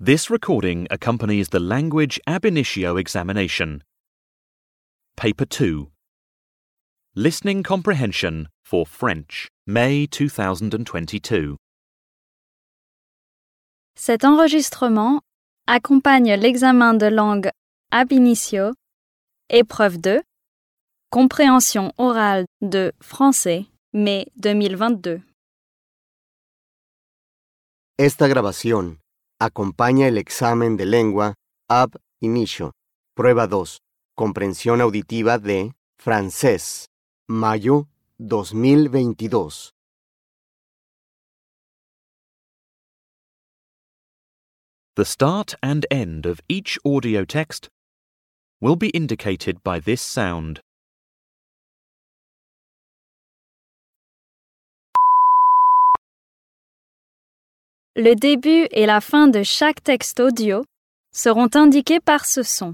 This recording accompanies the Language Ab Initio examination. Paper 2. Listening Comprehension for French, May 2022. Cet enregistrement accompagne l'examen de langue ab initio, épreuve 2, compréhension orale de français, mai 2022. Esta grabación acompaña el examen de lengua ab initio, prueba 2, comprensión auditiva de francés, mayo 2022. The start and end of each audio text will be indicated by this sound. Le début et la fin de chaque texte audio seront indiqués par ce son.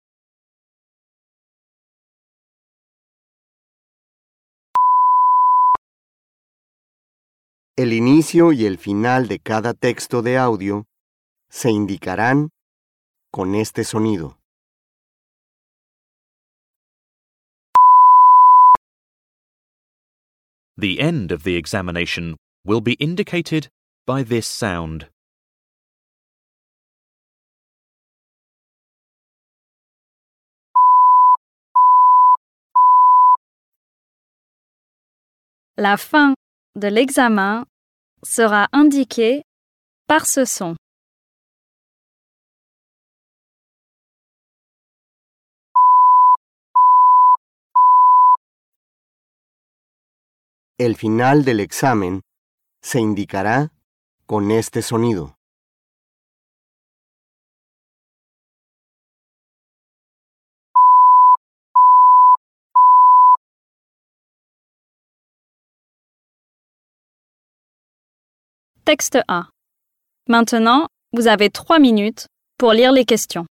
El inicio y el final de cada texto de audio se indicarán con este sonido. The end of the examination will be indicated by this sound. La fin de l'examen sera indiquée par ce son. El final del examen se indicará con este sonido. Texte 1. Maintenant, vous avez 3 minutes pour lire les questions.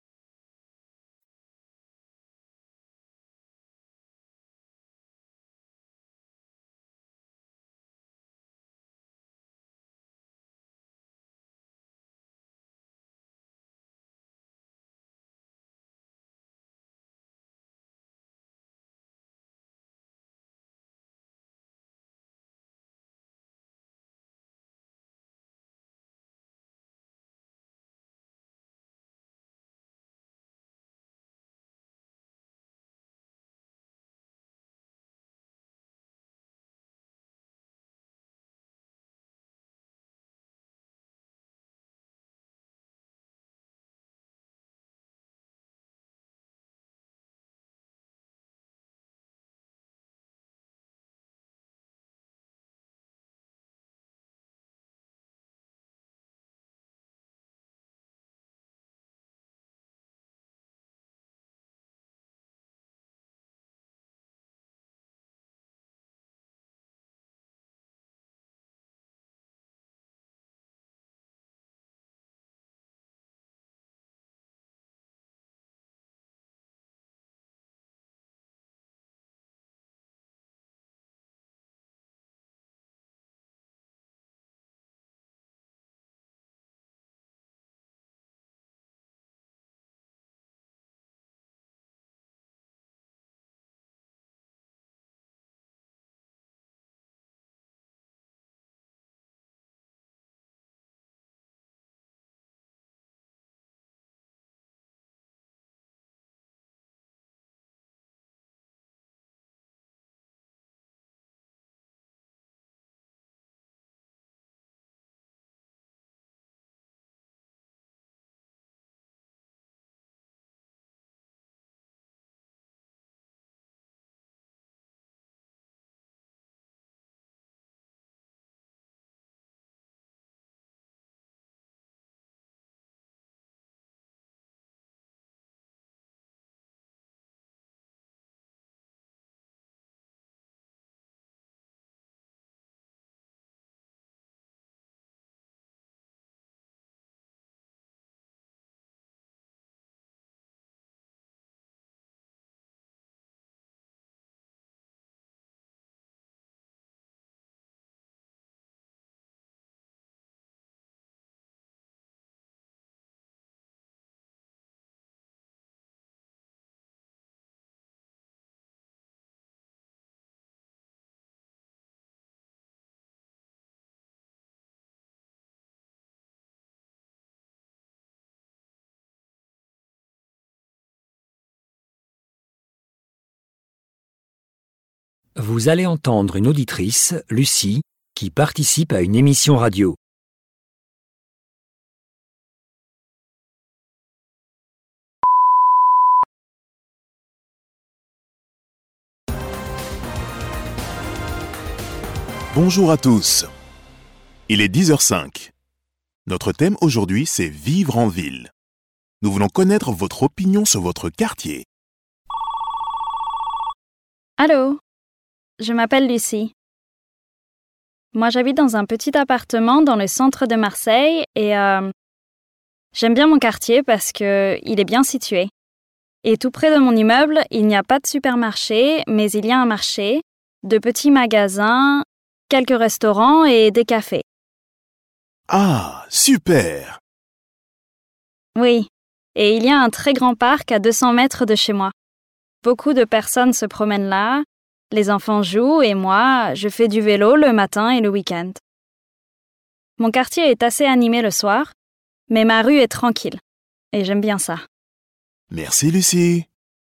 Vous allez entendre une auditrice, Lucie, qui participe à une émission radio. Bonjour à tous. Il est 10h05. Notre thème aujourd'hui, c'est vivre en ville. Nous voulons connaître votre opinion sur votre quartier. Allô, je m'appelle Lucie. Moi, j'habite dans un petit appartement dans le centre de Marseille et j'aime bien mon quartier parce qu'il est bien situé. Et tout près de mon immeuble, il n'y a pas de supermarché, mais il y a un marché, de petits magasins, quelques restaurants et des cafés. Ah, super! Oui, et il y a un très grand parc à 200 mètres de chez moi. Beaucoup de personnes se promènent là, les enfants jouent et moi, je fais du vélo le matin et le week-end. Mon quartier est assez animé le soir, mais ma rue est tranquille, et j'aime bien ça. Merci Lucie.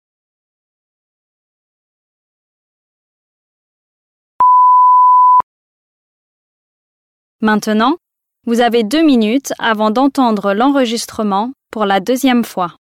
Maintenant, vous avez 2 minutes avant d'entendre l'enregistrement pour la deuxième fois.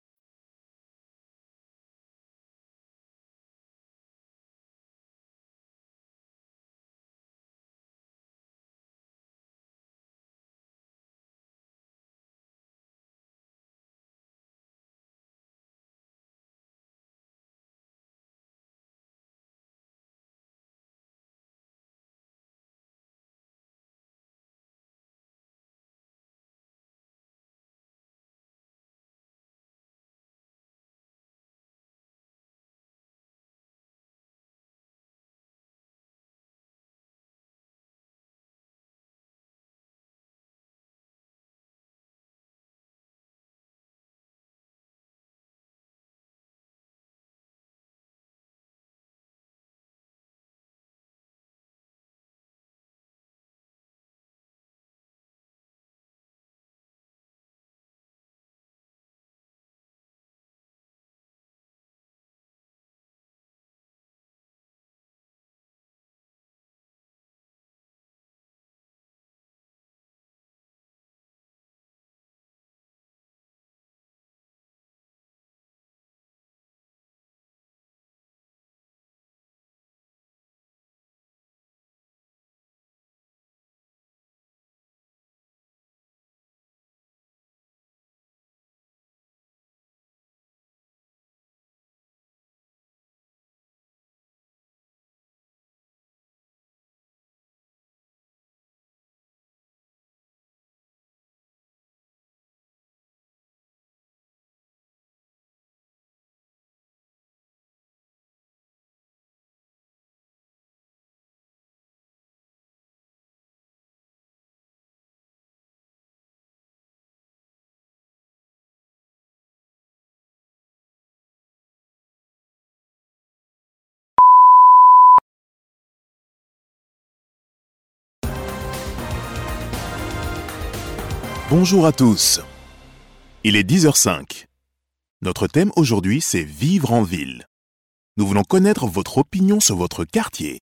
Bonjour à tous. Il est 10h05. Notre thème aujourd'hui, c'est vivre en ville. Nous voulons connaître votre opinion sur votre quartier.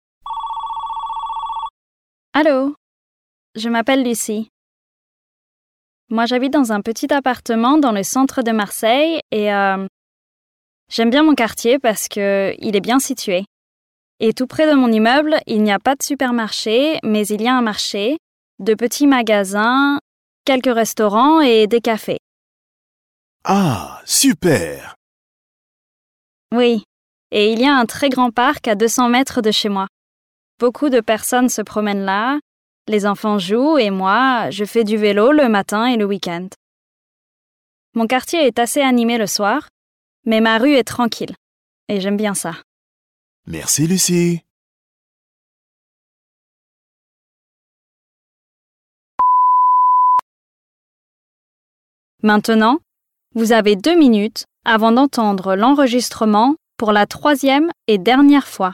Allô, je m'appelle Lucie. Moi, j'habite dans un petit appartement dans le centre de Marseille et j'aime bien mon quartier parce qu'il est bien situé. Et tout près de mon immeuble, il n'y a pas de supermarché, mais il y a un marché, de petits magasins, quelques restaurants et des cafés. Ah, super! Oui, et il y a un très grand parc à 200 mètres de chez moi. Beaucoup de personnes se promènent là, les enfants jouent et moi, je fais du vélo le matin et le week-end. Mon quartier est assez animé le soir, mais ma rue est tranquille, et j'aime bien ça. Merci Lucie. Maintenant, vous avez 2 minutes avant d'entendre l'enregistrement pour la 3e et dernière fois.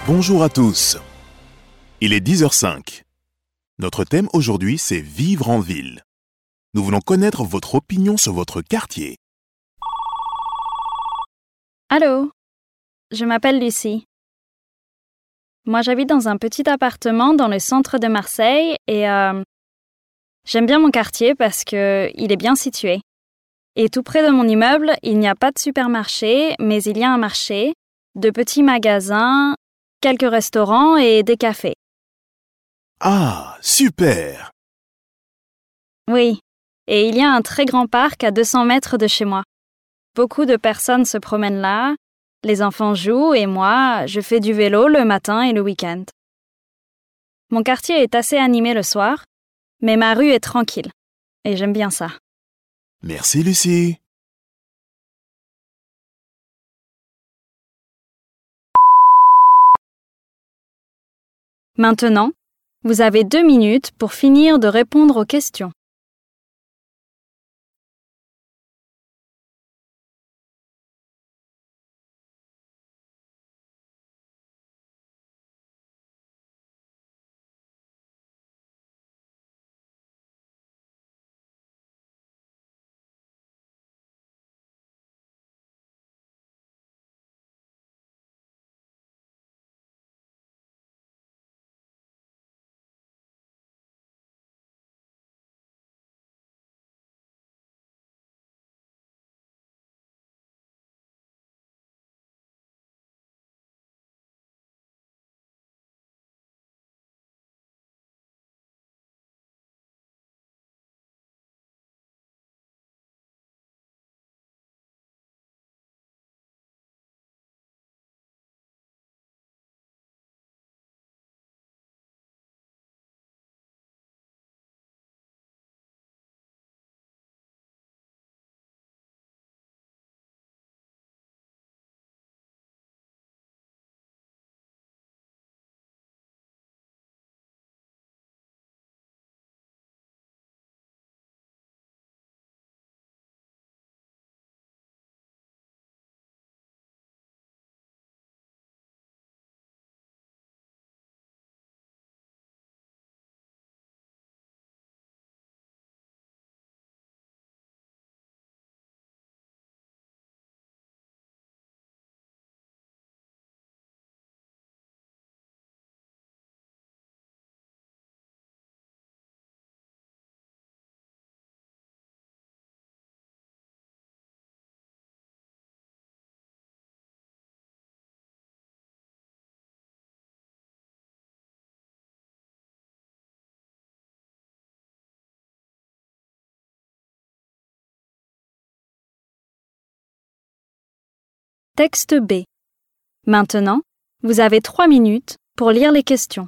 Bonjour à tous. Il est 10h05. Notre thème aujourd'hui, c'est vivre en ville. Nous voulons connaître votre opinion sur votre quartier. Allô, je m'appelle Lucie. Moi, j'habite dans un petit appartement dans le centre de Marseille et j'aime bien mon quartier parce qu'il est bien situé. Et tout près de mon immeuble, il n'y a pas de supermarché, mais il y a un marché, de petits magasins, quelques restaurants et des cafés. Ah, super! Oui, et il y a un très grand parc à 200 mètres de chez moi. Beaucoup de personnes se promènent là, les enfants jouent et moi, je fais du vélo le matin et le week-end. Mon quartier est assez animé le soir, mais ma rue est tranquille, et j'aime bien ça. Merci Lucie. Maintenant, vous avez 2 minutes pour finir de répondre aux questions. Texte B. Maintenant, vous avez 3 minutes pour lire les questions.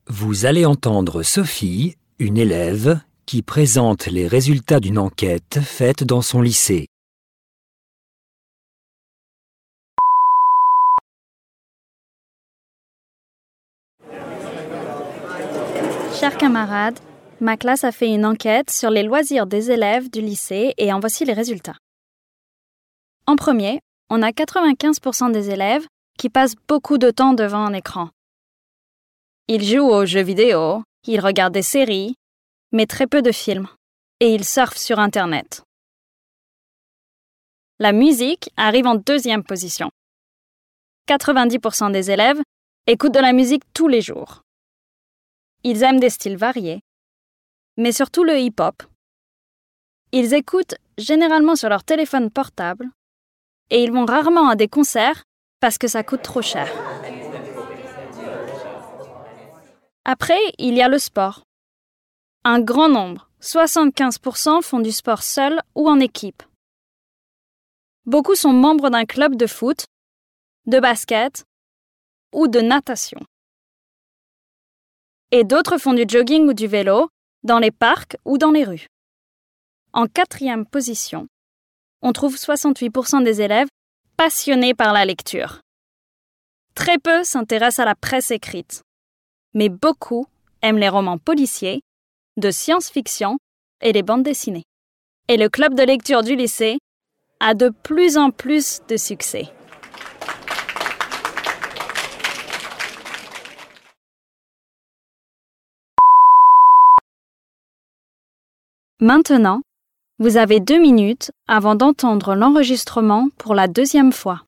Vous allez entendre Sophie, une élève, qui présente les résultats d'une enquête faite dans son lycée. Chers camarades, ma classe a fait une enquête sur les loisirs des élèves du lycée et en voici les résultats. En premier, on a 95% des élèves qui passent beaucoup de temps devant un écran. Ils jouent aux jeux vidéo, ils regardent des séries, mais très peu de films, et ils surfent sur Internet. La musique arrive en deuxième position. 90% des élèves écoutent de la musique tous les jours. Ils aiment des styles variés, mais surtout le hip-hop. Ils écoutent généralement sur leur téléphone portable et ils vont rarement à des concerts parce que ça coûte trop cher. Après, il y a le sport. Un grand nombre, 75%, font du sport seul ou en équipe. Beaucoup sont membres d'un club de foot, de basket ou de natation. Et d'autres font du jogging ou du vélo dans les parcs ou dans les rues. En quatrième position, on trouve 68% des élèves passionnés par la lecture. Très peu s'intéressent à la presse écrite, mais beaucoup aiment les romans policiers, de science-fiction et les bandes dessinées. Et le club de lecture du lycée a de plus en plus de succès. Maintenant, vous avez 2 minutes avant d'entendre l'enregistrement pour la deuxième fois.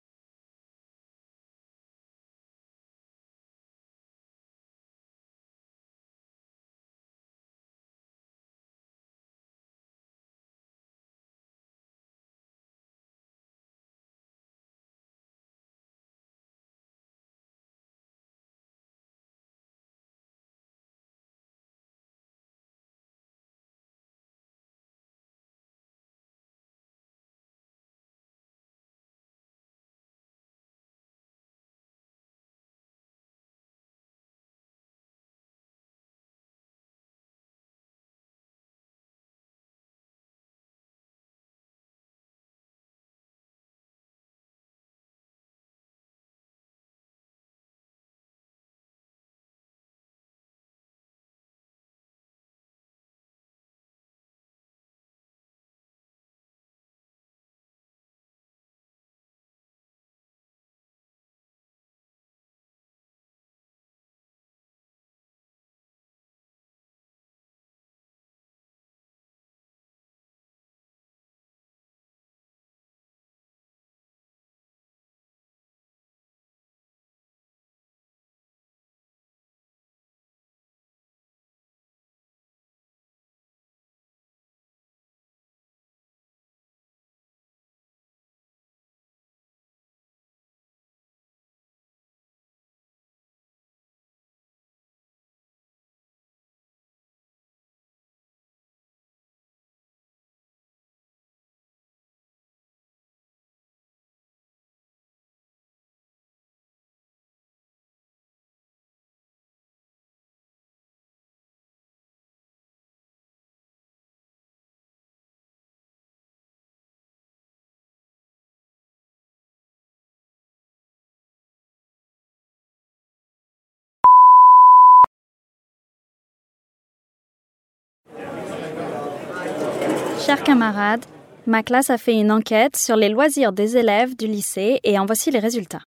Chers camarades, ma classe a fait une enquête sur les loisirs des élèves du lycée et en voici les résultats.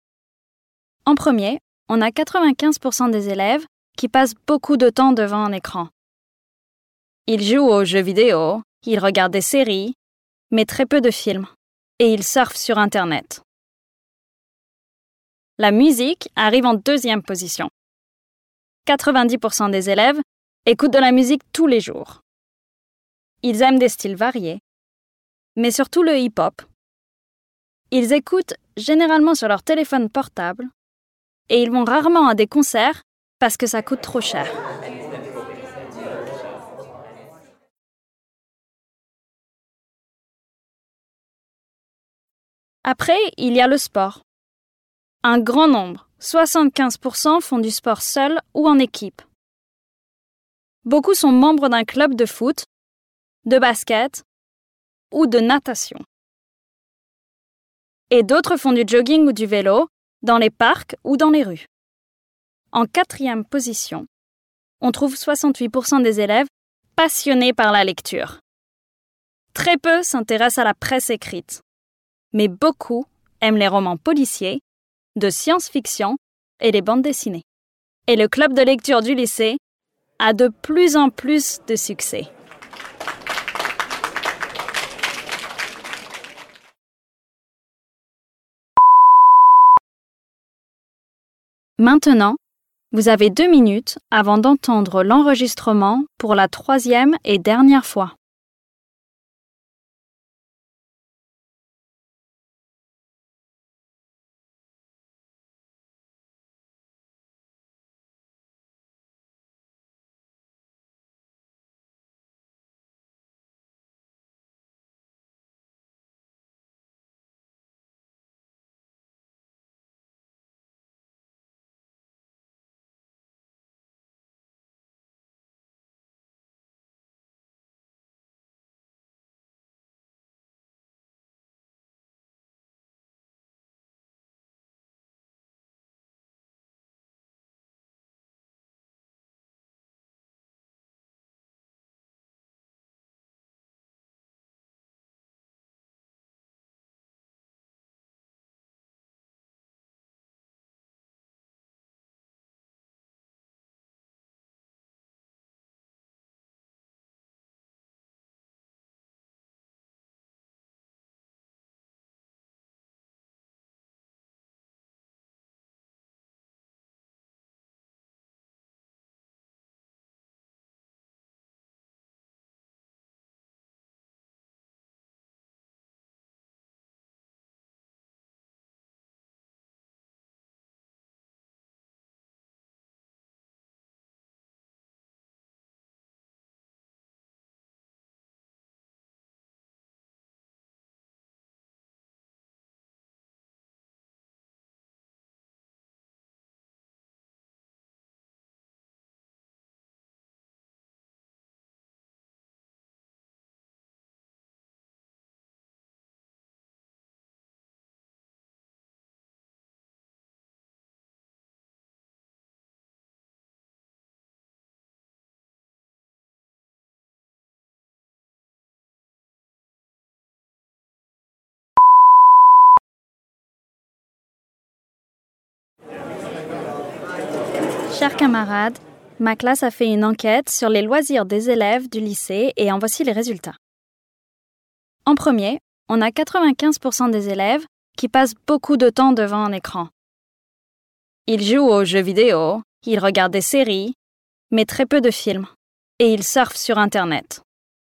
En premier, on a 95% des élèves qui passent beaucoup de temps devant un écran. Ils jouent aux jeux vidéo, ils regardent des séries, mais très peu de films, et ils surfent sur Internet. La musique arrive en deuxième position. 90% des élèves écoutent de la musique tous les jours. Ils aiment des styles variés, mais surtout le hip-hop. Ils écoutent généralement sur leur téléphone portable et ils vont rarement à des concerts parce que ça coûte trop cher. Après, il y a le sport. Un grand nombre, 75% font du sport seul ou en équipe. Beaucoup sont membres d'un club de foot, de basket ou de natation. Et d'autres font du jogging ou du vélo, dans les parcs ou dans les rues. En 4e position, on trouve 68% des élèves passionnés par la lecture. Très peu s'intéressent à la presse écrite, mais beaucoup aiment les romans policiers, de science-fiction et les bandes dessinées. Et le club de lecture du lycée a de plus en plus de succès. Maintenant, vous avez 2 minutes avant d'entendre l'enregistrement pour la 3e et dernière fois. Chers camarades, ma classe a fait une enquête sur les loisirs des élèves du lycée et en voici les résultats. En premier, on a 95% des élèves qui passent beaucoup de temps devant un écran. Ils jouent aux jeux vidéo, ils regardent des séries, mais très peu de films, et ils surfent sur Internet.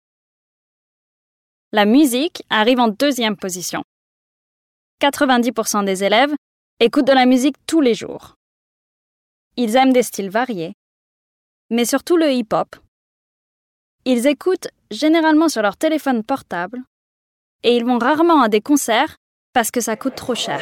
La musique arrive en 2e position. 90% des élèves écoutent de la musique tous les jours. Ils aiment des styles variés, mais surtout le hip-hop. Ils écoutent généralement sur leur téléphone portable et ils vont rarement à des concerts parce que ça coûte trop cher.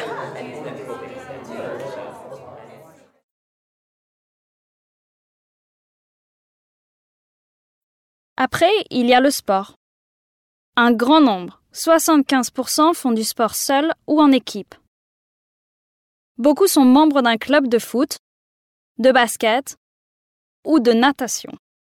Après, il y a le sport. Un grand nombre, 75%, font du sport seul ou en équipe. Beaucoup sont membres d'un club de foot, de basket ou de natation.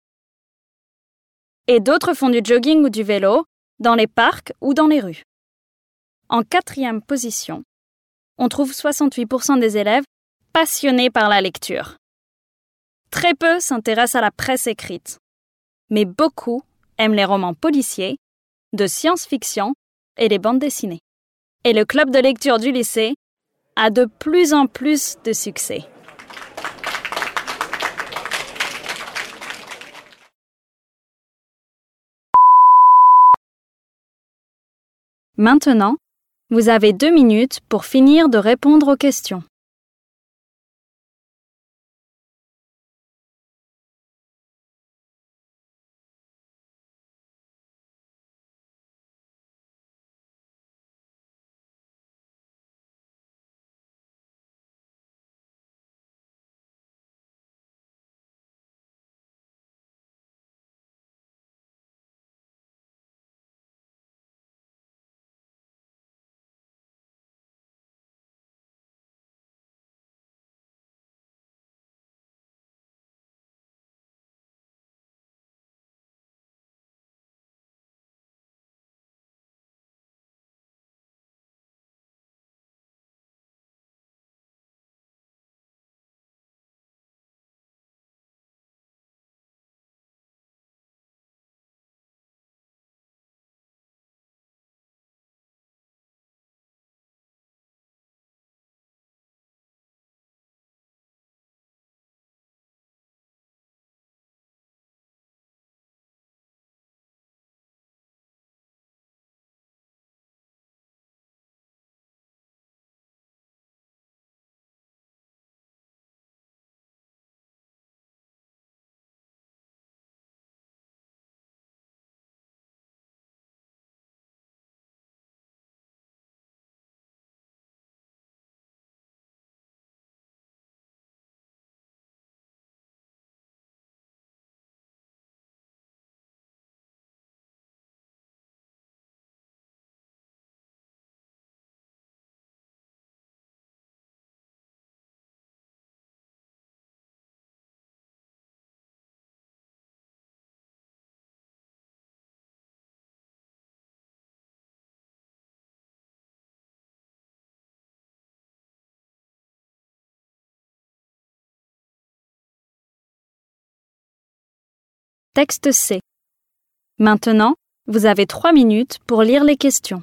Et d'autres font du jogging ou du vélo, dans les parcs ou dans les rues. En 4e position, on trouve 68% des élèves passionnés par la lecture. Très peu s'intéressent à la presse écrite, mais beaucoup aiment les romans policiers, de science-fiction et les bandes dessinées. Et le club de lecture du lycée a de plus en plus de succès. Maintenant, vous avez 2 minutes pour finir de répondre aux questions. Texte C. Maintenant, vous avez 3 minutes pour lire les questions.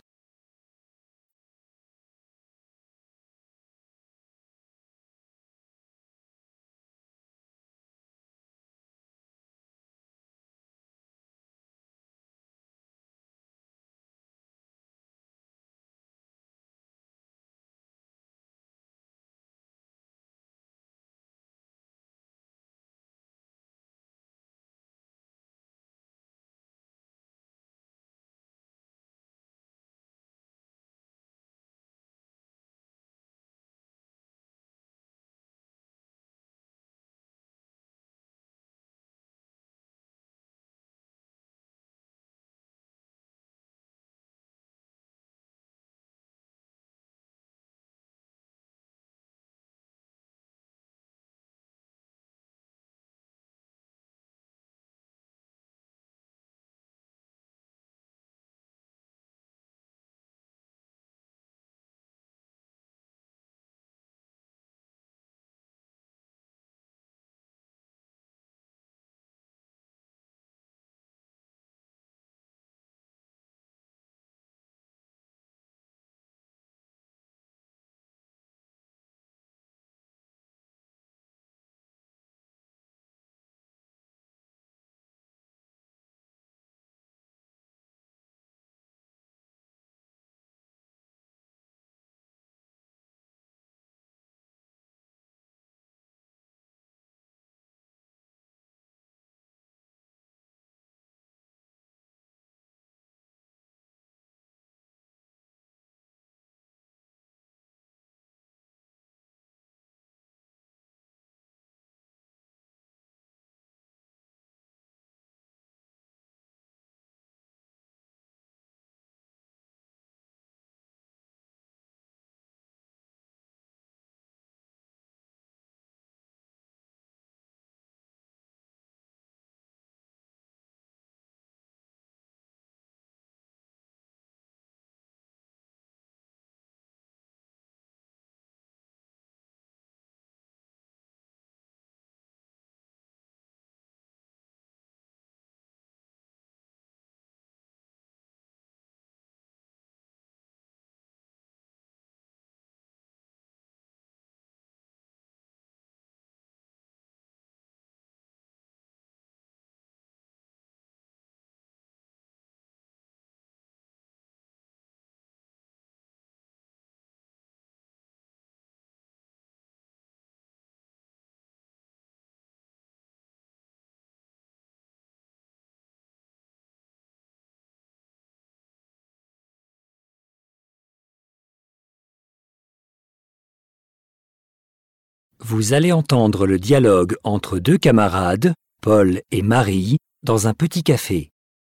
Vous allez entendre le dialogue entre deux camarades, Paul et Marie, dans un petit café.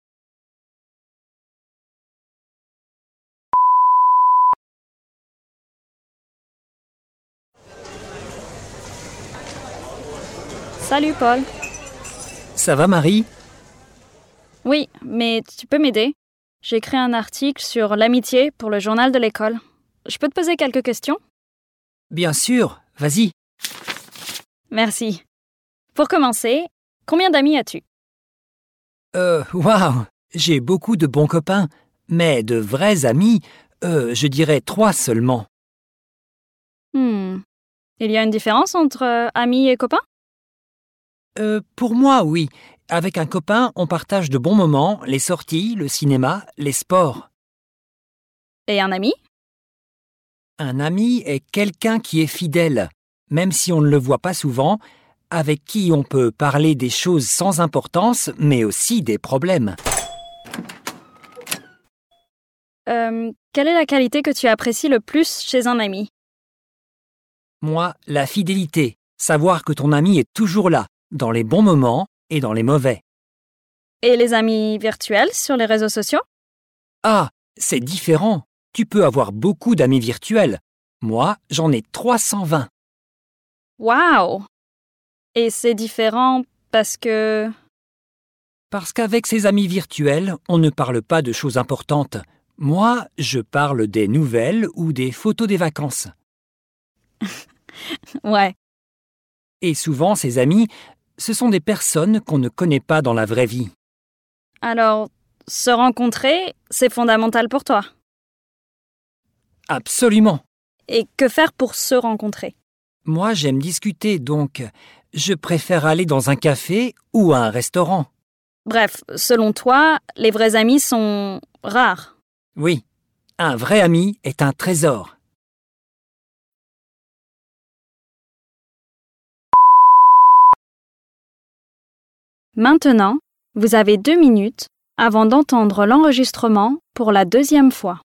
Salut Paul. Ça va Marie? Oui, mais tu peux m'aider? J'ai écrit un article sur l'amitié pour le journal de l'école. Je peux te poser quelques questions? Bien sûr, vas-y. Merci. Pour commencer, combien d'amis as-tu? Waouh, j'ai beaucoup de bons copains, mais de vrais amis, je dirais 3 seulement. Il y a une différence entre amis et copains? Pour moi, oui. Avec un copain, on partage de bons moments, les sorties, le cinéma, les sports. Et un ami? Un ami est quelqu'un qui est fidèle, même si on ne le voit pas souvent, avec qui on peut parler des choses sans importance, mais aussi des problèmes. Quelle est la qualité que tu apprécies le plus chez un ami? Moi, la fidélité, savoir que ton ami est toujours là, dans les bons moments et dans les mauvais. Et les amis virtuels sur les réseaux sociaux? Ah, c'est différent. Tu peux avoir beaucoup d'amis virtuels. Moi, j'en ai 320. Waouh! Et c'est différent parce que... Parce qu'avec ses amis virtuels, on ne parle pas de choses importantes. Moi, je parle des nouvelles ou des photos des vacances. Ouais. Et souvent, ces amis, ce sont des personnes qu'on ne connaît pas dans la vraie vie. Alors, se rencontrer, c'est fondamental pour toi. Absolument. Et que faire pour se rencontrer? Moi, j'aime discuter, donc je préfère aller dans un café ou à un restaurant. Bref, selon toi, les vrais amis sont rares. Oui, un vrai ami est un trésor. Maintenant, vous avez 2 minutes avant d'entendre l'enregistrement pour la 2e fois.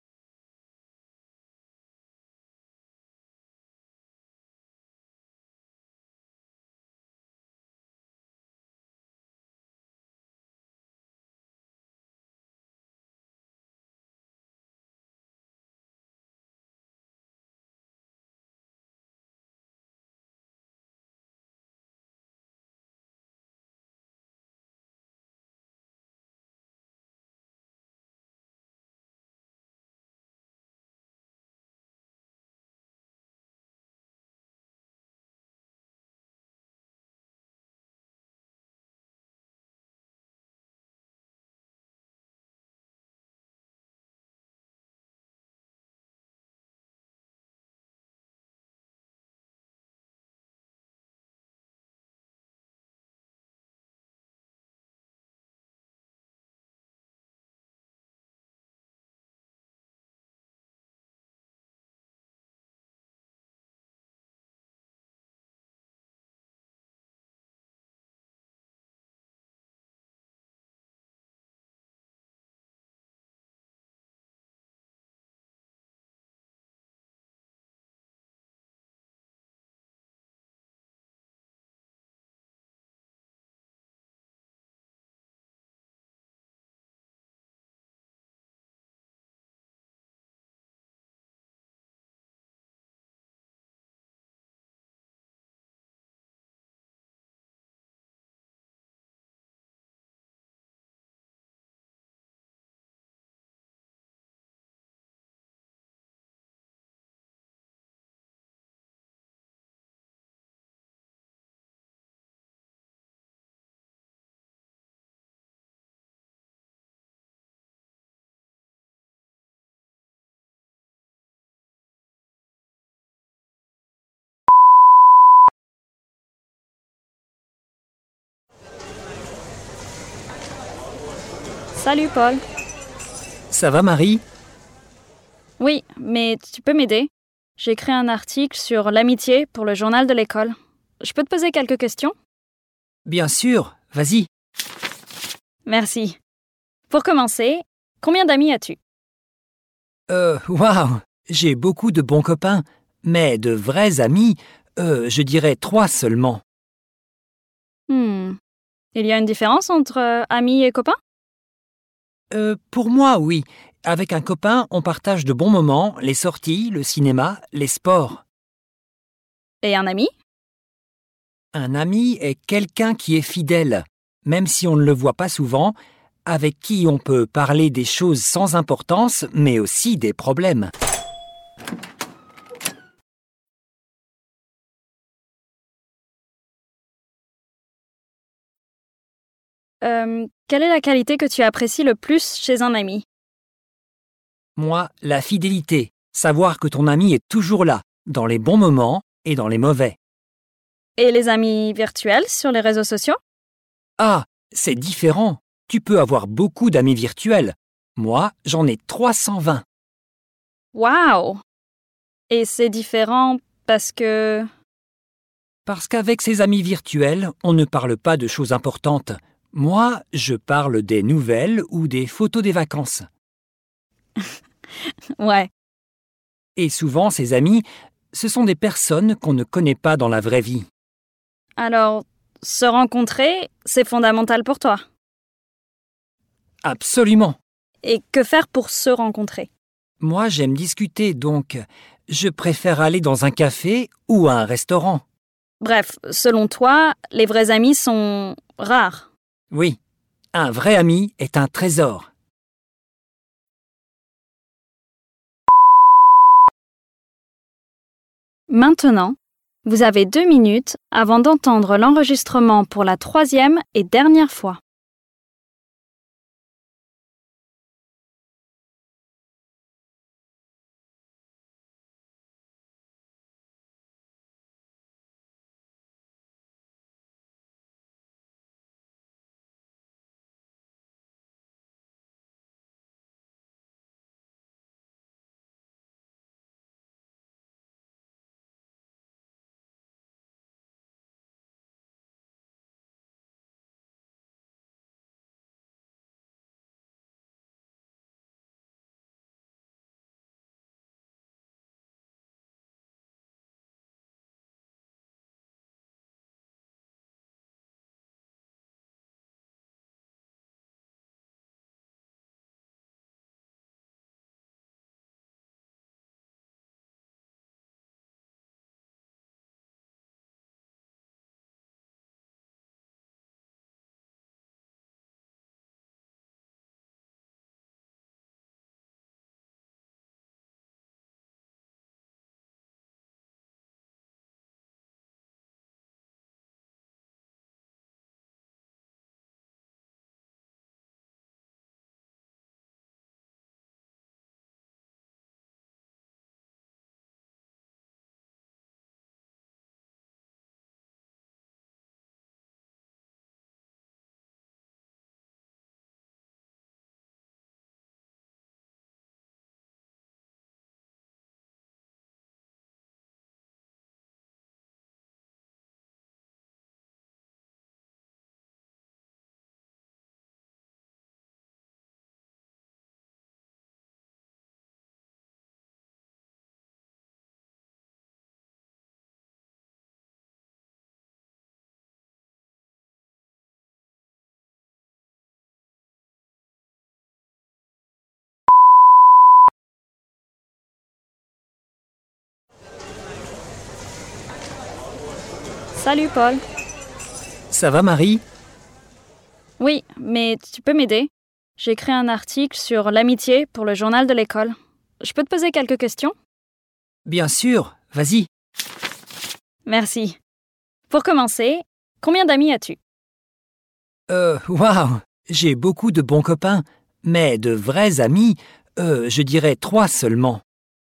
Salut Paul. Ça va, Marie? Oui, mais tu peux m'aider? J'ai écrit un article sur l'amitié pour le journal de l'école. Je peux te poser quelques questions? Bien sûr, vas-y. Merci. Pour commencer, combien d'amis as-tu? Waouh, j'ai beaucoup de bons copains, mais de vrais amis, je dirais 3 seulement. Il y a une différence entre amis et copains? Pour moi, oui. Avec un copain, on partage de bons moments, les sorties, le cinéma, les sports. Et un ami? Un ami est quelqu'un qui est fidèle, même si on ne le voit pas souvent, avec qui on peut parler des choses sans importance, mais aussi des problèmes. Quelle est la qualité que tu apprécies le plus chez un ami? Moi, la fidélité, savoir que ton ami est toujours là, dans les bons moments et dans les mauvais. Et les amis virtuels sur les réseaux sociaux? Ah, c'est différent. Tu peux avoir beaucoup d'amis virtuels. Moi, j'en ai 320. Waouh! Et c'est différent parce que... Parce qu'avec ses amis virtuels, on ne parle pas de choses importantes. Moi, je parle des nouvelles ou des photos des vacances. Ouais. Et souvent, ces amis, ce sont des personnes qu'on ne connaît pas dans la vraie vie. Alors, se rencontrer, c'est fondamental pour toi. Absolument. Et que faire pour se rencontrer? Moi, j'aime discuter, donc je préfère aller dans un café ou à un restaurant. Bref, selon toi, les vrais amis sont rares. Oui, un vrai ami est un trésor. Maintenant, Vous avez 2 minutes avant d'entendre l'enregistrement pour la 3e et dernière fois. Salut Paul. Ça va, Marie? Oui, mais tu peux m'aider? J'ai écrit un article sur l'amitié pour le journal de l'école. Je peux te poser quelques questions? Bien sûr, vas-y. Merci. Pour commencer, combien d'amis as-tu? Waouh, j'ai beaucoup de bons copains, mais de vrais amis, je dirais 3 seulement.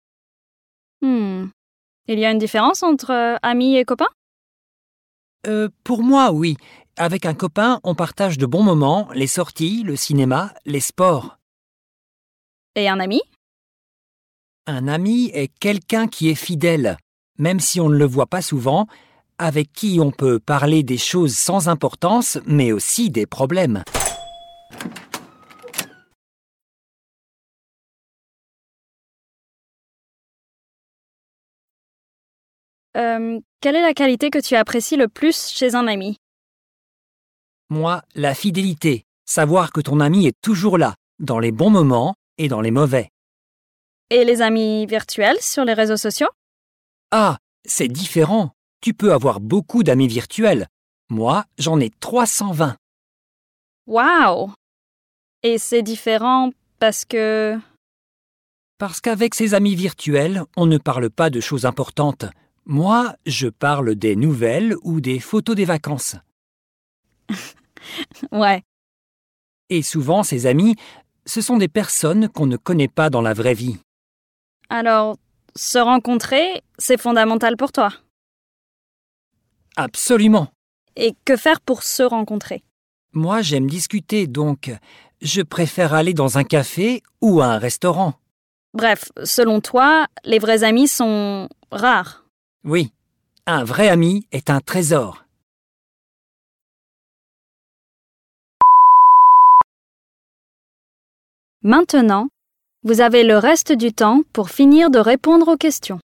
Il y a une différence entre amis et copains? Pour moi, oui. Avec un copain, on partage de bons moments, les sorties, le cinéma, les sports. Et un ami? Un ami est quelqu'un qui est fidèle, même si on ne le voit pas souvent, avec qui on peut parler des choses sans importance, mais aussi des problèmes. Quelle est la qualité que tu apprécies le plus chez un ami? Moi, la fidélité, savoir que ton ami est toujours là, dans les bons moments et dans les mauvais. Et les amis virtuels sur les réseaux sociaux? Ah, c'est différent. Tu peux avoir beaucoup d'amis virtuels. Moi, j'en ai 320. Waouh! Et c'est différent parce que... Parce qu'avec ses amis virtuels, on ne parle pas de choses importantes. Moi, je parle des nouvelles ou des photos des vacances. Ouais. Et souvent, ces amis, ce sont des personnes qu'on ne connaît pas dans la vraie vie. Alors, se rencontrer, c'est fondamental pour toi. Absolument. Et que faire pour se rencontrer? Moi, j'aime discuter, donc je préfère aller dans un café ou à un restaurant. Bref, selon toi, les vrais amis sont rares. Oui, un vrai ami est un trésor. Maintenant, vous avez le reste du temps pour finir de répondre aux questions.